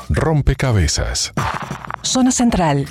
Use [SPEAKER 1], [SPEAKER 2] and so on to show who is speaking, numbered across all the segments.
[SPEAKER 1] Rompecabezas.
[SPEAKER 2] Zona Central.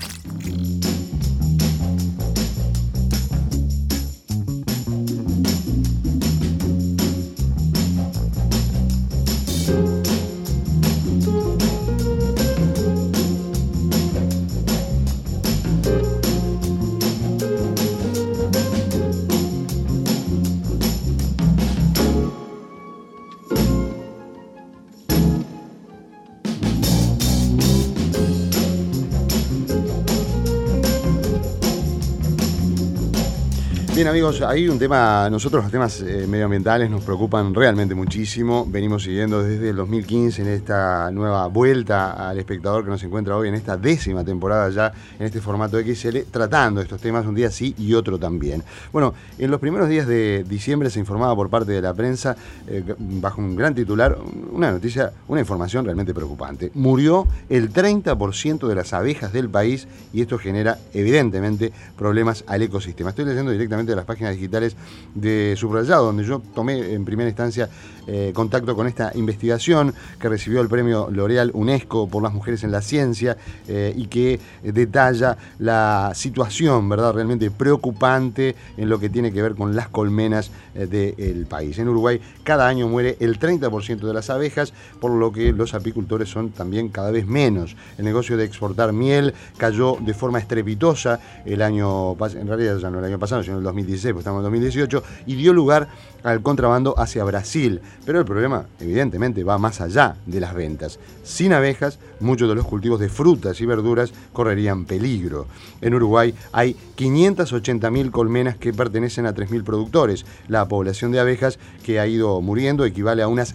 [SPEAKER 3] Bien, amigos, hay un tema, nosotros los temas medioambientales nos preocupan realmente muchísimo. Venimos siguiendo desde el 2015 en esta nueva vuelta al espectador que nos encuentra hoy en esta 10ª temporada ya en este formato XL, tratando estos temas un día sí y otro también. Bueno, en los primeros días de diciembre se informaba por parte de la prensa, bajo un gran titular, una noticia, una información realmente preocupante. Murió el 30% de las abejas del país y esto genera evidentemente problemas al ecosistema. Estoy leyendo directamente de las páginas digitales de Subrayado, donde yo tomé en primera instancia contacto con esta investigación que recibió el premio L'Oréal UNESCO por las mujeres en la ciencia y que detalla la situación, ¿verdad?, realmente preocupante en lo que tiene que ver con las colmenas del país. En Uruguay cada año muere el 30% de las abejas, por lo que los apicultores son también cada vez menos. El negocio de exportar miel cayó de forma estrepitosa el año, en realidad ya no el año pasado, sino el 2016, pues estamos en 2018, y dio lugar al contrabando hacia Brasil. Pero el problema, evidentemente, va más allá de las ventas. Sin abejas, muchos de los cultivos de frutas y verduras correrían peligro. En Uruguay hay 580.000 colmenas que pertenecen a 3.000 productores. La población de abejas que ha ido muriendo equivale a unas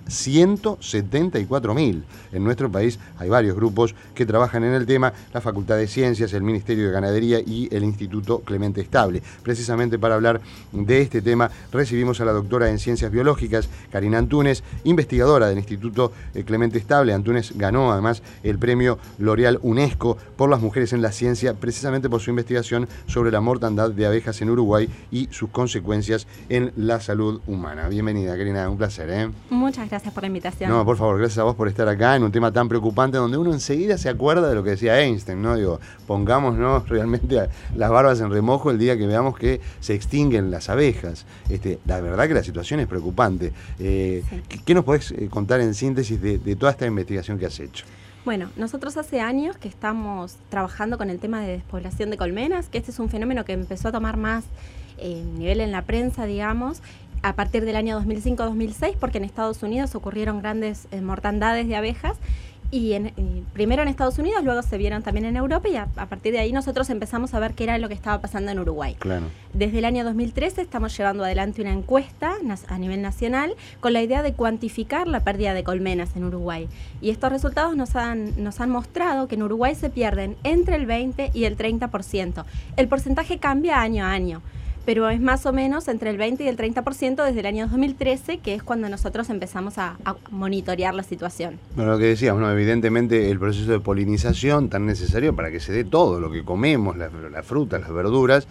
[SPEAKER 3] 174.000. En nuestro país hay varios grupos que trabajan en el tema, la Facultad de Ciencias, el Ministerio de Ganadería y el Instituto Clemente Estable. Precisamente para hablar de este tema recibimos a la doctora en Ciencias Biológicas, Karina Antunes, investigadora del Instituto Clemente Estable. Antunes ganó además el premio L'Oréal UNESCO por las mujeres en la ciencia, precisamente por su investigación sobre la mortandad de abejas en Uruguay y sus consecuencias en la salud humana. Bienvenida, Karina, un placer.
[SPEAKER 4] Muchas gracias por la invitación.
[SPEAKER 3] No, por favor, gracias a vos por estar acá en un tema tan preocupante donde uno enseguida se acuerda de lo que decía Einstein, ¿no? Digo, pongámonos realmente las barbas en remojo el día que veamos que se extinguen las abejas. La verdad que la situación es preocupante. Sí. ¿Qué nos podés contar en síntesis de toda esta investigación que has hecho?
[SPEAKER 4] Bueno, nosotros hace años que estamos trabajando con el tema de despoblación de colmenas, que este es un fenómeno que empezó a tomar más nivel en la prensa, digamos, a partir del año 2005-2006, porque en Estados Unidos ocurrieron grandes mortandades de abejas, y primero en Estados Unidos, luego se vieron también en Europa, y a partir de ahí nosotros empezamos a ver qué era lo que estaba pasando en Uruguay. Claro. Desde el año 2013 estamos llevando adelante una encuesta a nivel nacional con la idea de cuantificar la pérdida de colmenas en Uruguay. Y estos resultados nos han mostrado que en Uruguay se pierden entre el 20 y el 30%. El porcentaje cambia año a año, pero es más o menos entre el 20 y el 30% desde el año 2013, que es cuando nosotros empezamos a monitorear la situación.
[SPEAKER 3] Bueno, lo que decíamos, ¿no? Evidentemente el proceso de polinización tan necesario para que se dé todo lo que comemos, las frutas, las verduras,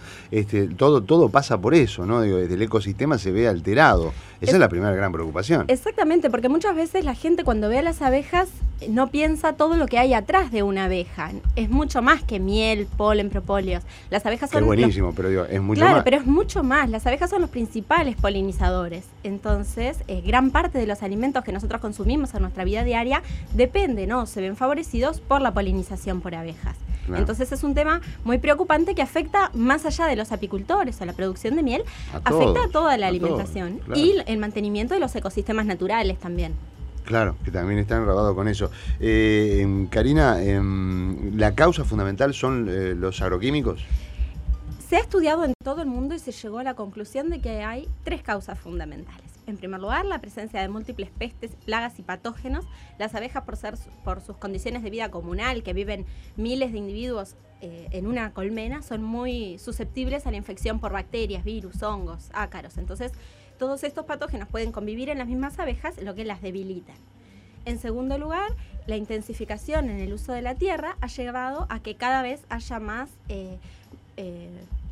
[SPEAKER 3] todo pasa por eso, ¿no? Digo, desde el ecosistema se ve alterado. Esa es la primera gran preocupación.
[SPEAKER 4] Exactamente, porque muchas veces la gente cuando ve a las abejas no piensa todo lo que hay atrás de una abeja. Es mucho más que miel, polen, propóleos. Las abejas son...
[SPEAKER 3] Es buenísimo, pero digo, es mucho más.
[SPEAKER 4] Claro, pero es mucho más. Las abejas son los principales polinizadores. Entonces, gran parte de los alimentos que nosotros consumimos en nuestra vida diaria dependen, ¿no? Se ven favorecidos por la polinización por abejas. Claro. Entonces es un tema muy preocupante que afecta más allá de los apicultores o la producción de miel, afecta a toda la alimentación, claro, y el mantenimiento de los ecosistemas naturales también.
[SPEAKER 3] Claro, que también están enredados con eso. Karina, ¿la causa fundamental son los agroquímicos?
[SPEAKER 4] Se ha estudiado en todo el mundo y se llegó a la conclusión de que hay 3 causas fundamentales. En primer lugar, la presencia de múltiples pestes, plagas y patógenos. Las abejas, por sus condiciones de vida comunal, que viven miles de individuos en una colmena, son muy susceptibles a la infección por bacterias, virus, hongos, ácaros. Entonces, todos estos patógenos pueden convivir en las mismas abejas, lo que las debilitan. En segundo lugar, la intensificación en el uso de la tierra ha llevado a que cada vez haya más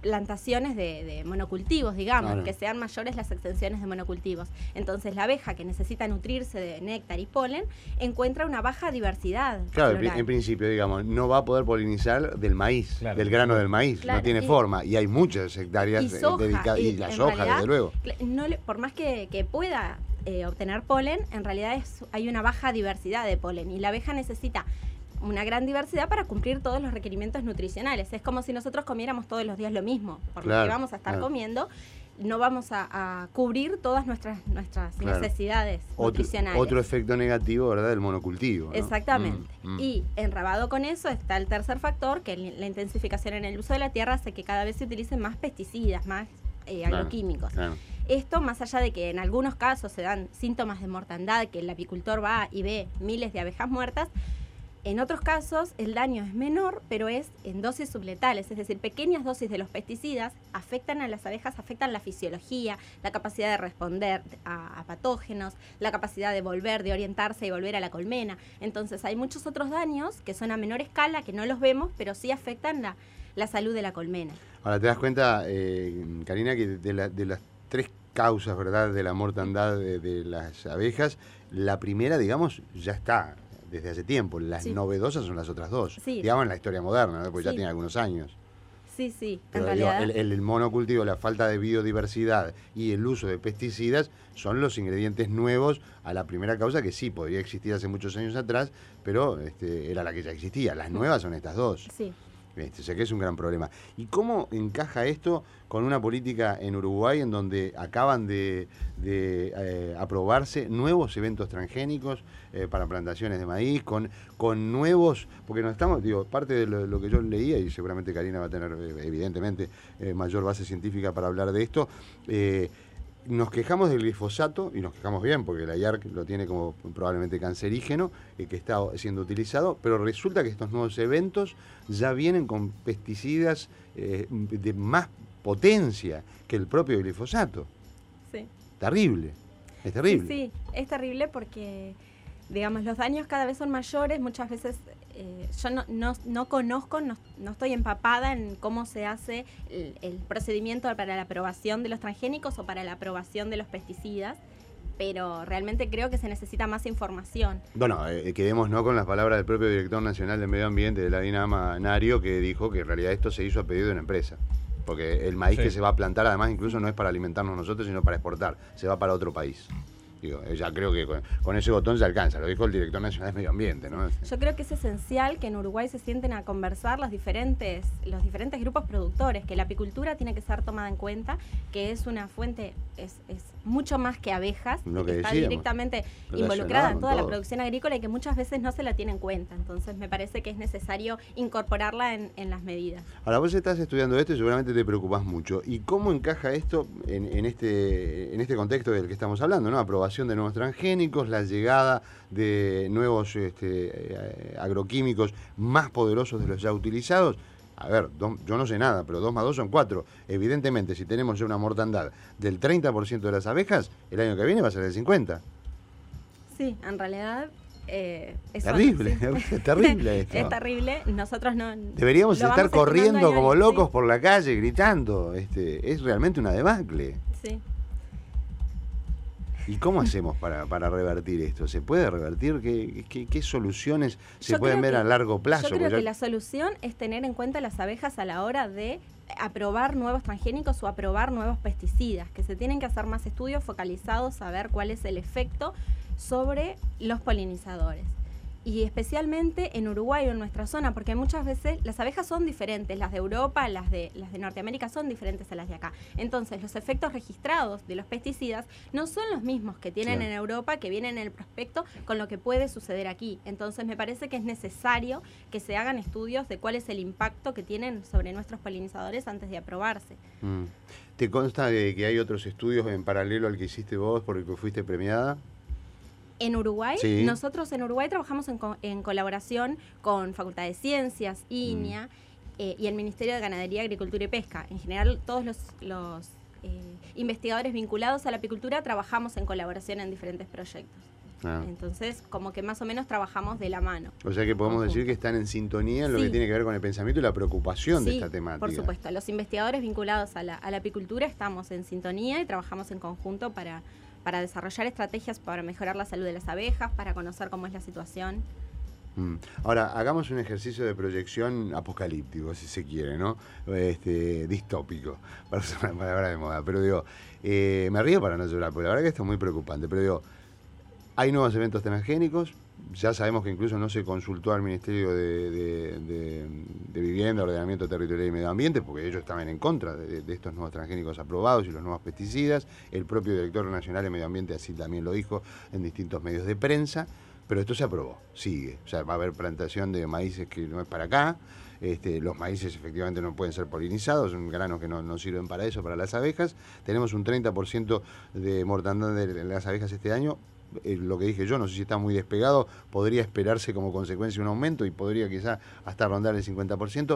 [SPEAKER 4] plantaciones de monocultivos, digamos,
[SPEAKER 3] Claro.
[SPEAKER 4] que sean mayores las extensiones de monocultivos. Entonces la abeja, que necesita nutrirse de néctar y polen, encuentra una baja diversidad
[SPEAKER 3] Claro,
[SPEAKER 4] floral.
[SPEAKER 3] en principio, digamos, no va a poder polinizar del maíz,
[SPEAKER 1] Claro.
[SPEAKER 3] del grano del maíz,
[SPEAKER 4] Claro,
[SPEAKER 3] no tiene
[SPEAKER 4] y-
[SPEAKER 3] forma, y hay muchas hectáreas
[SPEAKER 4] y soja,
[SPEAKER 3] dedicadas, y la
[SPEAKER 4] en
[SPEAKER 3] soja,
[SPEAKER 4] realidad,
[SPEAKER 3] desde luego.
[SPEAKER 4] por más que pueda obtener polen, en realidad hay una baja diversidad de polen, y la abeja necesita una gran diversidad para cumplir todos los requerimientos nutricionales. Es como si nosotros comiéramos todos los días lo mismo, por lo
[SPEAKER 3] Claro,
[SPEAKER 4] que vamos a estar
[SPEAKER 3] claro.
[SPEAKER 4] comiendo, no vamos a cubrir todas nuestras
[SPEAKER 3] Claro.
[SPEAKER 4] necesidades nutricionales.
[SPEAKER 3] Otro efecto negativo, ¿verdad?, del monocultivo, ¿no?
[SPEAKER 4] Exactamente.
[SPEAKER 3] Mm.
[SPEAKER 4] Y enrabado con eso está el tercer factor, que la intensificación en el uso de la tierra hace que cada vez se utilicen más pesticidas, más
[SPEAKER 3] Claro,
[SPEAKER 4] agroquímicos.
[SPEAKER 3] claro.
[SPEAKER 4] Esto, más allá de que en algunos casos se dan síntomas de mortandad, que el apicultor va y ve miles de abejas muertas, en otros casos el daño es menor, pero es en dosis subletales, es decir, pequeñas dosis de los pesticidas afectan a las abejas, afectan la fisiología, la capacidad de responder a patógenos, la capacidad de volver, de orientarse y volver a la colmena. Entonces hay muchos otros daños que son a menor escala, que no los vemos, pero sí afectan la salud de la colmena.
[SPEAKER 3] Ahora, te das cuenta, Karina, que de las tres causas, ¿verdad?, de la mortandad de las abejas, la primera, digamos, ya está desde hace tiempo. Las
[SPEAKER 4] Sí.
[SPEAKER 3] novedosas son las otras dos.
[SPEAKER 4] Sí.
[SPEAKER 3] Digamos en la historia moderna, ¿no?, porque ya
[SPEAKER 4] Sí.
[SPEAKER 3] tiene algunos años.
[SPEAKER 4] Sí, sí,
[SPEAKER 3] Pero
[SPEAKER 4] en
[SPEAKER 3] digo,
[SPEAKER 4] realidad.
[SPEAKER 3] el monocultivo, la falta de biodiversidad y el uso de pesticidas son los ingredientes nuevos a la primera causa, que sí podría existir hace muchos años atrás, pero era la que ya existía. Las nuevas son estas dos.
[SPEAKER 4] Sí.
[SPEAKER 3] O sea que es un gran problema. ¿Y cómo encaja esto con una política en Uruguay en donde acaban de aprobarse nuevos eventos transgénicos para plantaciones de maíz, con nuevos, porque nos estamos, digo, parte de lo que yo leía, y seguramente Karina va a tener evidentemente mayor base científica para hablar de esto, nos quejamos del glifosato, y nos quejamos bien, porque la IARC lo tiene como probablemente cancerígeno, que está siendo utilizado, pero resulta que estos nuevos eventos ya vienen con pesticidas de más potencia que el propio glifosato.
[SPEAKER 4] Sí.
[SPEAKER 3] Terrible, es terrible.
[SPEAKER 4] Sí, sí, es terrible porque, digamos, los daños cada vez son mayores. Muchas veces yo no conozco, no estoy empapada en cómo se hace el procedimiento para la aprobación de los transgénicos o para la aprobación de los pesticidas, pero realmente creo que se necesita más información.
[SPEAKER 3] Bueno, quedémonos con las palabras del propio director nacional de Medio Ambiente de la Dinama, Nario, que dijo que en realidad esto se hizo a pedido de una empresa. Porque el maíz
[SPEAKER 1] Sí.
[SPEAKER 3] que se va a plantar, además, incluso no es para alimentarnos nosotros, sino para exportar. Se va para otro país. Digo, ya creo que con ese botón se alcanza, lo dijo el director nacional de Medio Ambiente, ¿no?
[SPEAKER 4] Yo creo que es esencial que en Uruguay se sienten a conversar los diferentes grupos productores, que la apicultura tiene que ser tomada en cuenta, que es una fuente, es mucho más que abejas,
[SPEAKER 3] Lo
[SPEAKER 4] y
[SPEAKER 3] que
[SPEAKER 4] que está
[SPEAKER 3] decíamos,
[SPEAKER 4] directamente
[SPEAKER 3] relacionada
[SPEAKER 4] involucrada en
[SPEAKER 3] con
[SPEAKER 4] toda la
[SPEAKER 3] todo.
[SPEAKER 4] producción agrícola y que muchas veces no se la tiene en cuenta. Entonces me parece que es necesario incorporarla en las medidas.
[SPEAKER 3] Ahora, vos estás estudiando esto y seguramente te preocupás mucho. ¿Y cómo encaja esto en este contexto del que estamos hablando, ¿no? Aprobación de nuevos transgénicos, la llegada de nuevos agroquímicos más poderosos de los ya utilizados. A ver, yo no sé nada, pero 2 más 2 son 4. Evidentemente, si tenemos ya una mortandad del 30% de las abejas, el año que viene va a ser del 50%.
[SPEAKER 4] Sí, en realidad... es
[SPEAKER 3] Terrible,
[SPEAKER 4] sí.
[SPEAKER 3] es terrible esto.
[SPEAKER 4] Es terrible. Nosotros no...
[SPEAKER 3] Deberíamos
[SPEAKER 4] lo
[SPEAKER 3] estar
[SPEAKER 4] vamos estimando
[SPEAKER 3] corriendo
[SPEAKER 4] año a
[SPEAKER 3] como
[SPEAKER 4] año,
[SPEAKER 3] locos
[SPEAKER 4] sí.
[SPEAKER 3] por la calle, gritando. Es realmente una debacle.
[SPEAKER 4] Sí.
[SPEAKER 3] ¿Y cómo hacemos para revertir esto? ¿Se puede revertir? ¿Qué soluciones se
[SPEAKER 4] Yo
[SPEAKER 3] pueden
[SPEAKER 4] creo
[SPEAKER 3] ver a
[SPEAKER 4] que-
[SPEAKER 3] largo plazo?
[SPEAKER 4] Yo creo
[SPEAKER 3] Porque
[SPEAKER 4] que
[SPEAKER 3] ya-
[SPEAKER 4] la solución es tener en cuenta las abejas a la hora de aprobar nuevos transgénicos o aprobar nuevos pesticidas, que se tienen que hacer más estudios focalizados a ver cuál es el efecto sobre los polinizadores. Y especialmente en Uruguay o en nuestra zona, porque muchas veces las abejas son diferentes, las de Europa, las de Norteamérica son diferentes a las de acá. Entonces, los efectos registrados de los pesticidas no son los mismos que tienen
[SPEAKER 3] Claro.
[SPEAKER 4] en Europa, que vienen en el prospecto, con lo que puede suceder aquí. Entonces, me parece que es necesario que se hagan estudios de cuál es el impacto que tienen sobre nuestros polinizadores antes de aprobarse.
[SPEAKER 3] Mm. ¿Te consta que hay otros estudios en paralelo al que hiciste vos por el que fuiste premiada?
[SPEAKER 4] En Uruguay,
[SPEAKER 3] Sí.
[SPEAKER 4] nosotros en Uruguay trabajamos en colaboración con Facultad de Ciencias, INIA y el Ministerio de Ganadería, Agricultura y Pesca. En general, todos los investigadores vinculados a la apicultura trabajamos en colaboración en diferentes proyectos.
[SPEAKER 3] Ah.
[SPEAKER 4] Entonces, como que más o menos trabajamos de la mano.
[SPEAKER 3] O sea que podemos decir que están en sintonía en lo que tiene que ver con el pensamiento y la preocupación de esta temática.
[SPEAKER 4] Por supuesto. Los investigadores vinculados a la apicultura estamos en sintonía y trabajamos en conjunto para desarrollar estrategias para mejorar la salud de las abejas, para conocer cómo es la situación.
[SPEAKER 3] Ahora, hagamos un ejercicio de proyección apocalíptico, si se quiere, ¿no? Distópico, para usar una palabra de moda. Pero digo, me río para no llorar, porque la verdad que esto es muy preocupante. Pero digo, hay nuevos eventos transgénicos, ya sabemos que incluso no se consultó al Ministerio de Vivienda, Ordenamiento Territorial y Medio Ambiente, porque ellos estaban en contra de estos nuevos transgénicos aprobados y los nuevos pesticidas. El propio Director Nacional de Medio Ambiente así también lo dijo en distintos medios de prensa. Pero esto se aprobó, sigue. O sea, va a haber plantación de maíces que no es para acá. Los maíces efectivamente no pueden ser polinizados, son granos que no sirven para eso, para las abejas. Tenemos un 30% de mortandad de las abejas este año. Lo que dije yo, no sé si está muy despegado, podría esperarse como consecuencia un aumento y podría quizá hasta rondar el 50%.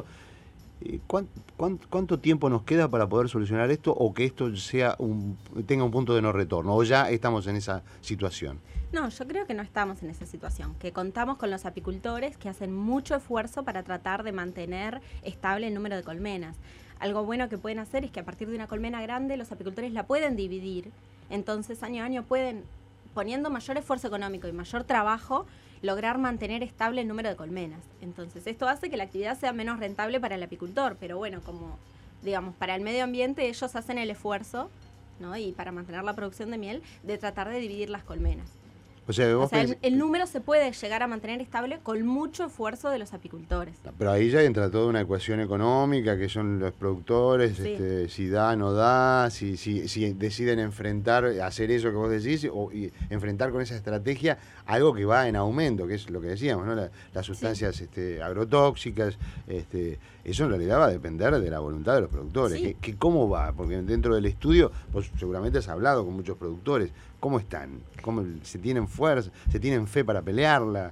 [SPEAKER 3] ¿Cuánto tiempo nos queda para poder solucionar esto o que esto tenga un punto de no retorno? ¿O ya estamos en esa situación?
[SPEAKER 4] No, yo creo que no estamos en esa situación, que contamos con los apicultores que hacen mucho esfuerzo para tratar de mantener estable el número de colmenas. Algo bueno que pueden hacer es que a partir de una colmena grande los apicultores la pueden dividir, entonces año a año pueden, poniendo mayor esfuerzo económico y mayor trabajo, lograr mantener estable el número de colmenas. Entonces esto hace que la actividad sea menos rentable para el apicultor, pero bueno, como digamos, para el medio ambiente ellos hacen el esfuerzo, ¿no? Y para mantener la producción de miel, de tratar de dividir las colmenas.
[SPEAKER 3] O sea,
[SPEAKER 4] el número se puede llegar a mantener estable con mucho esfuerzo de los apicultores.
[SPEAKER 3] Pero ahí ya entra toda una ecuación económica, que son los productores,
[SPEAKER 4] Sí.
[SPEAKER 3] si da, no da, si deciden hacer eso que vos decís, y enfrentar con esa estrategia algo que va en aumento, que es lo que decíamos, ¿no? Las sustancias agrotóxicas, eso en realidad va a depender de la voluntad de los productores.
[SPEAKER 4] Sí.
[SPEAKER 3] Que ¿Cómo va? Porque dentro del estudio, vos seguramente has hablado con muchos productores. ¿Cómo están? ¿Cómo se tienen fuerza? ¿Se tienen fe para pelearla?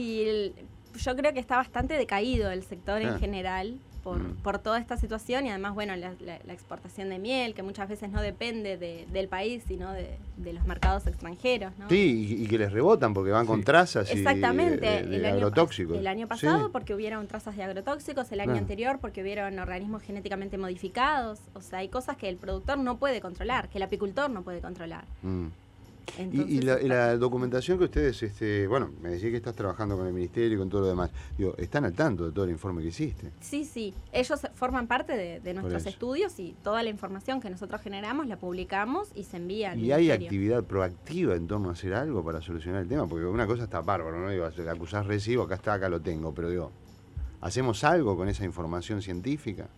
[SPEAKER 4] Y yo creo que está bastante decaído el sector en general por toda esta situación y además, bueno, la exportación de miel, que muchas veces no depende del país, sino de los mercados extranjeros, ¿no?
[SPEAKER 3] Sí, y que les rebotan porque van con trazas
[SPEAKER 4] Exactamente.
[SPEAKER 3] de agrotóxicos.
[SPEAKER 4] El año pasado porque hubieron trazas de agrotóxicos, el año anterior porque hubieron organismos genéticamente modificados. O sea, hay cosas que el productor no puede controlar, que el apicultor no puede controlar. Entonces,
[SPEAKER 3] y la documentación que ustedes, me decís que estás trabajando con el ministerio y con todo lo demás, ¿están al tanto de todo el informe que hiciste?
[SPEAKER 4] Sí, ellos forman parte de nuestros estudios y toda la información que nosotros generamos la publicamos y se envía al ministerio.
[SPEAKER 3] ¿Y hay actividad proactiva en torno a hacer algo para solucionar el tema? Porque una cosa está bárbaro, ¿no? Acusás recibo, acá lo tengo, pero ¿hacemos algo con esa información científica?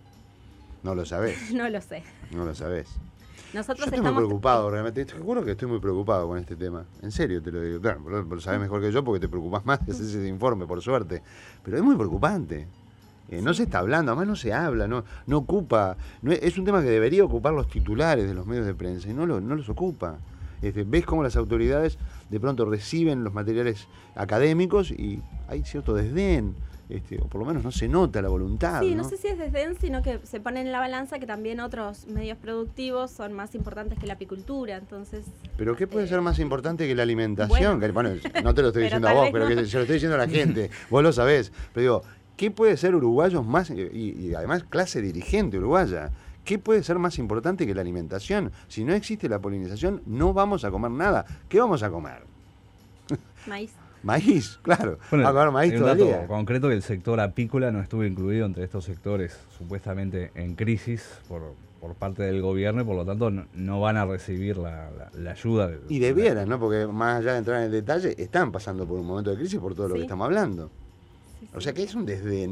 [SPEAKER 3] No lo sabés.
[SPEAKER 4] No lo sé.
[SPEAKER 3] No lo sabés.
[SPEAKER 4] Nosotros
[SPEAKER 3] yo estoy muy preocupado, realmente. Te juro que estoy muy preocupado con este tema. En serio te lo digo. Claro, lo sabés mejor que yo porque te preocupás más que haces ese informe, por suerte. Pero es muy preocupante. No se está hablando, además no se habla, no ocupa. Es un tema que debería ocupar los titulares de los medios de prensa y no los ocupa. Ves cómo las autoridades de pronto reciben los materiales académicos y hay cierto desdén. O por lo menos no se nota la voluntad.
[SPEAKER 4] Sí, no sé si es desdén, sino que se pone en la balanza que también otros medios productivos son más importantes que la apicultura, entonces...
[SPEAKER 3] ¿Pero qué puede ser más importante que la alimentación? Bueno, no te lo estoy diciendo a vos, pero que se lo estoy diciendo a la gente, vos lo sabés. Pero digo, ¿qué puede ser uruguayos más, y además clase dirigente uruguaya, qué puede ser más importante que la alimentación? Si no existe la polinización, no vamos a comer nada. ¿Qué vamos a comer?
[SPEAKER 4] Maíz.
[SPEAKER 3] Maíz, claro.
[SPEAKER 1] Bueno,
[SPEAKER 3] a comer maíz
[SPEAKER 1] hay un
[SPEAKER 3] todavía.
[SPEAKER 1] dato concreto que el sector apícola no estuvo incluido entre estos sectores supuestamente en crisis por parte del gobierno y por lo tanto no van a recibir la ayuda.
[SPEAKER 3] Y debieran, ¿no? Porque más allá de entrar en el detalle, están pasando por un momento de crisis por todo lo que estamos hablando. Sí. O sea que es un desdén,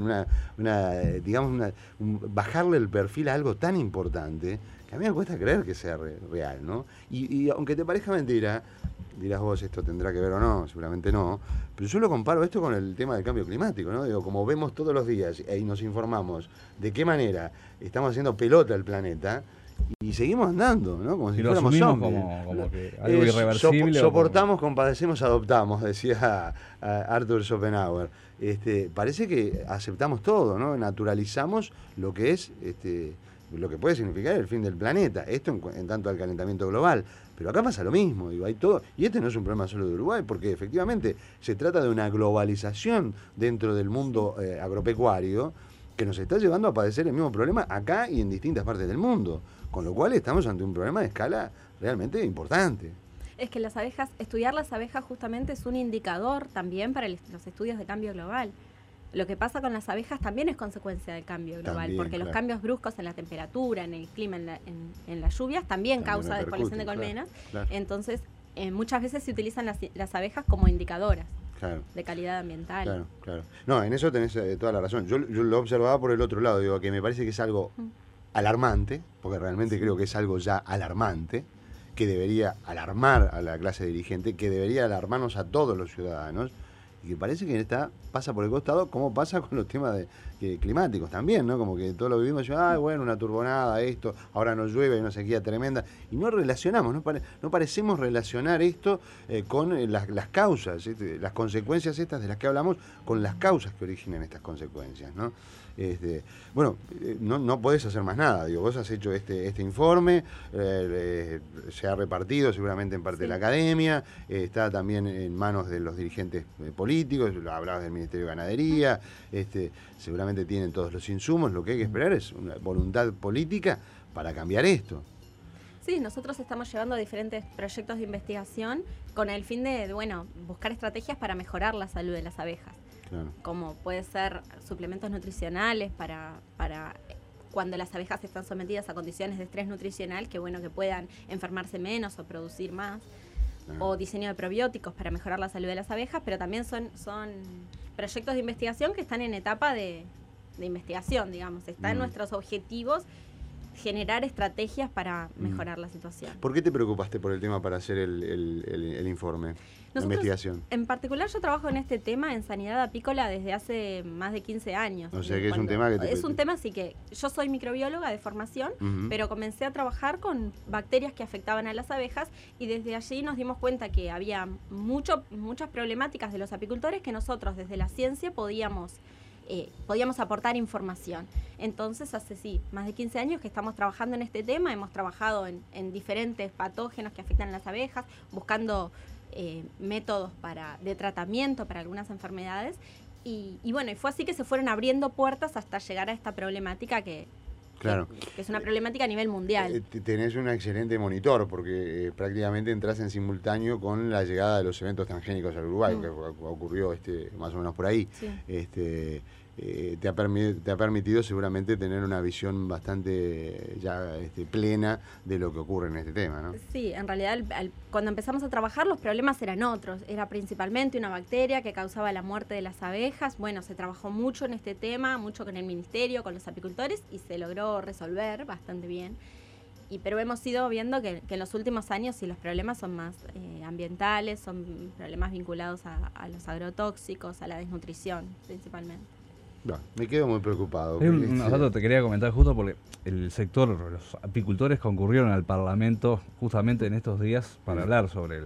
[SPEAKER 3] bajarle el perfil a algo tan importante que a mí me cuesta creer que sea real, ¿no? Y aunque te parezca mentira, dirás vos, esto tendrá que ver o no, seguramente no, pero yo lo comparo esto con el tema del cambio climático, ¿no? Digo, como vemos todos los días y nos informamos de qué manera estamos haciendo pelota el planeta y seguimos andando, ¿no? Como si fuéramos zombies.
[SPEAKER 1] Como que algo irreversible.
[SPEAKER 3] Soportamos, compadecemos, adoptamos, decía Arthur Schopenhauer. Parece que aceptamos todo, ¿no? Naturalizamos lo que es lo que puede significar el fin del planeta, esto en tanto al calentamiento global. Pero acá pasa lo mismo, digo, hay todo, y este no es un problema solo de Uruguay, porque efectivamente se trata de una globalización dentro del mundo agropecuario que nos está llevando a padecer el mismo problema acá y en distintas partes del mundo, con lo cual estamos ante un problema de escala realmente importante.
[SPEAKER 4] Es que las abejas, estudiar las abejas justamente es un indicador también para los estudios de cambio global. Lo que pasa con las abejas también es consecuencia del cambio global,
[SPEAKER 3] También,
[SPEAKER 4] porque los
[SPEAKER 3] claro.
[SPEAKER 4] cambios bruscos en la temperatura, en el clima, en las lluvias, también causa despoblación de colmenas.
[SPEAKER 3] Claro.
[SPEAKER 4] Entonces, muchas veces se utilizan las abejas como indicadoras
[SPEAKER 3] Claro.
[SPEAKER 4] de calidad ambiental.
[SPEAKER 3] Claro, claro. No, en eso tenés toda la razón. Yo lo observaba por el otro lado, digo, que me parece que es algo alarmante, porque realmente creo que es algo ya alarmante, que debería alarmar a la clase dirigente, que debería alarmarnos a todos los ciudadanos, y que parece que pasa por el costado, como pasa con los temas climáticos también, ¿no? Como que todos lo vivimos y bueno, una turbonada, esto, ahora no llueve, hay una sequía tremenda, y no relacionamos, no parecemos relacionar esto con las causas, las consecuencias estas de las que hablamos, con las causas que originan estas consecuencias, ¿no? Bueno, no podés hacer más nada, digo, vos has hecho este informe, se ha repartido seguramente en parte de la academia, está también en manos de los dirigentes políticos, hablabas del Ministerio de Ganadería, seguramente tienen todos los insumos, lo que hay que esperar es una voluntad política para cambiar esto.
[SPEAKER 4] Sí, nosotros estamos llevando diferentes proyectos de investigación con el fin de buscar estrategias para mejorar la salud de las abejas.
[SPEAKER 3] Claro.
[SPEAKER 4] Como puede ser suplementos nutricionales para cuando las abejas están sometidas a condiciones de estrés nutricional, que puedan enfermarse menos o producir más, o diseño de probióticos para mejorar la salud de las abejas, pero también son proyectos de investigación que están en etapa de investigación, digamos. Está en nuestros objetivos generar estrategias para mejorar la situación.
[SPEAKER 3] ¿Por qué te preocupaste por el tema para hacer el informe, la investigación?
[SPEAKER 4] En particular, yo trabajo en este tema en sanidad apícola desde hace más de 15 años.
[SPEAKER 3] O sea que es un tema que
[SPEAKER 4] Es un tema, así que yo soy microbióloga de formación, pero comencé a trabajar con bacterias que afectaban a las abejas y desde allí nos dimos cuenta que había muchas problemáticas de los apicultores que nosotros desde la ciencia podíamos aportar información. Entonces, hace más de 15 años que estamos trabajando en este tema, hemos trabajado en diferentes patógenos que afectan a las abejas, buscando métodos de tratamiento para algunas enfermedades, y fue así que se fueron abriendo puertas hasta llegar a esta problemática que es una problemática a nivel mundial.
[SPEAKER 3] Tenés un excelente monitor, porque prácticamente entras en simultáneo con la llegada de los eventos transgénicos al Uruguay, que ocurrió más o menos por ahí. Sí. Te ha permitido seguramente tener una visión bastante ya plena de lo que ocurre en este tema, ¿no?
[SPEAKER 4] Sí, en realidad cuando empezamos a trabajar los problemas eran otros. Era principalmente una bacteria que causaba la muerte de las abejas. Se trabajó mucho en este tema, mucho con el ministerio, con los apicultores, y se logró resolver bastante bien. Pero hemos ido viendo que en los últimos años los problemas son más ambientales, son problemas vinculados a los agrotóxicos, a la desnutrición principalmente.
[SPEAKER 3] No, me quedo muy preocupado.
[SPEAKER 1] Te quería comentar justo porque el sector, los apicultores concurrieron al Parlamento justamente en estos días para hablar sobre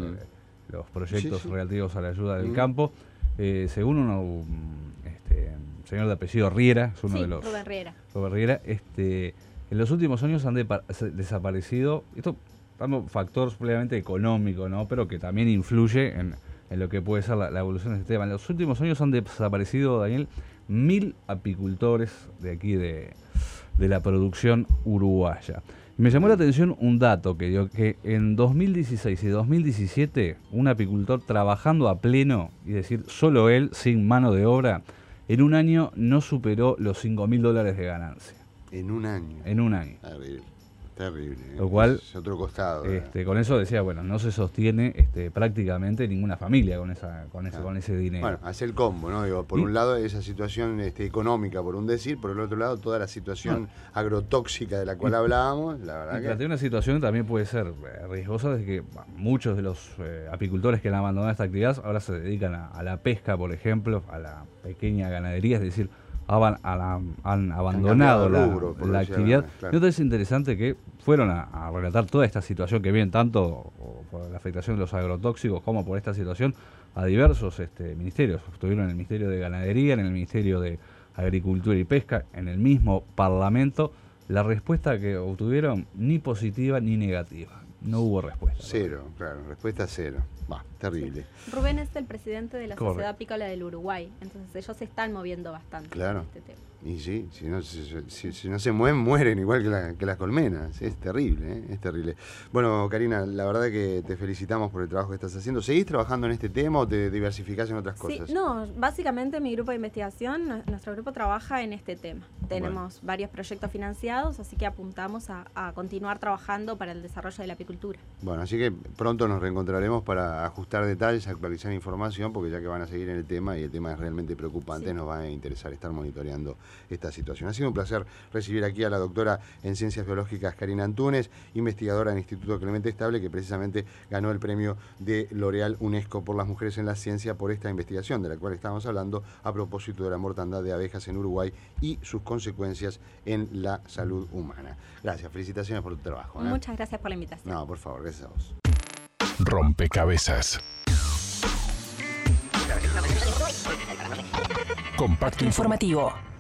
[SPEAKER 1] los proyectos relativos a la ayuda del campo. Según un señor de apellido Riera, es uno de los... Rubén Riera. En los últimos años han desaparecido, esto dando factor plenamente económico, ¿no? Pero que también influye en lo que puede ser la evolución de este tema. En los últimos años han desaparecido, Daniel, 1000 apicultores de aquí de la producción uruguaya. Me llamó la atención un dato que dio que en 2016 y 2017 un apicultor trabajando a pleno, es decir, solo él, sin mano de obra, en un año no superó los $5.000 de ganancia.
[SPEAKER 3] ¿En un año?
[SPEAKER 1] En un año.
[SPEAKER 3] Terrible.
[SPEAKER 1] Lo cual,
[SPEAKER 3] es otro costado.
[SPEAKER 1] Con eso decía, no se sostiene prácticamente ninguna familia con ese dinero.
[SPEAKER 3] Bueno, hace el combo, ¿no? Digo, por un lado esa situación económica, por un decir, por el otro lado toda la situación agrotóxica de la cual hablábamos, la verdad que...
[SPEAKER 1] Una situación también puede ser riesgosa de que muchos de los apicultores que han abandonado esta actividad ahora se dedican a la pesca, por ejemplo, a la pequeña ganadería, es decir, han abandonado la actividad.
[SPEAKER 3] Claro.
[SPEAKER 1] Y entonces es interesante que fueron a relatar toda esta situación que viene tanto por la afectación de los agrotóxicos como por esta situación a diversos ministerios. Estuvieron en el Ministerio de Ganadería, en el Ministerio de Agricultura y Pesca, en el mismo Parlamento, la respuesta que obtuvieron ni positiva ni negativa. No hubo respuesta.
[SPEAKER 3] Cero, claro, respuesta cero. Va, terrible.
[SPEAKER 4] Sí. Rubén es el presidente de la
[SPEAKER 1] Correcto.
[SPEAKER 4] Sociedad Apícola del Uruguay, entonces ellos se están moviendo bastante
[SPEAKER 3] Claro.
[SPEAKER 4] en este tema.
[SPEAKER 3] Y sí, si no se mueven, mueren igual que las colmenas. Es terrible, ¿eh? Es terrible. Bueno, Karina, la verdad que te felicitamos por el trabajo que estás haciendo. ¿Seguís trabajando en este tema o te diversificás en otras cosas?
[SPEAKER 4] Sí, no, básicamente mi grupo de investigación, nuestro grupo trabaja en este tema. Tenemos varios proyectos financiados, así que apuntamos a continuar trabajando para el desarrollo de la apicultura.
[SPEAKER 3] Bueno, así que pronto nos reencontraremos para ajustar detalles, actualizar información, porque ya que van a seguir en el tema y el tema es realmente preocupante,
[SPEAKER 4] Sí.
[SPEAKER 3] nos va a interesar estar monitoreando esta situación. Ha sido un placer recibir aquí a la doctora en Ciencias Biológicas Karina Antúnez, investigadora del Instituto Clemente Estable, que precisamente ganó el premio de L'Oréal UNESCO por las mujeres en la ciencia por esta investigación de la cual estábamos hablando a propósito de la mortandad de abejas en Uruguay y sus consecuencias en la salud humana. Gracias, felicitaciones por tu trabajo.
[SPEAKER 4] Muchas gracias por la invitación.
[SPEAKER 3] No, por favor, gracias a vos.
[SPEAKER 5] Rompecabezas. Compacto
[SPEAKER 2] Informativo.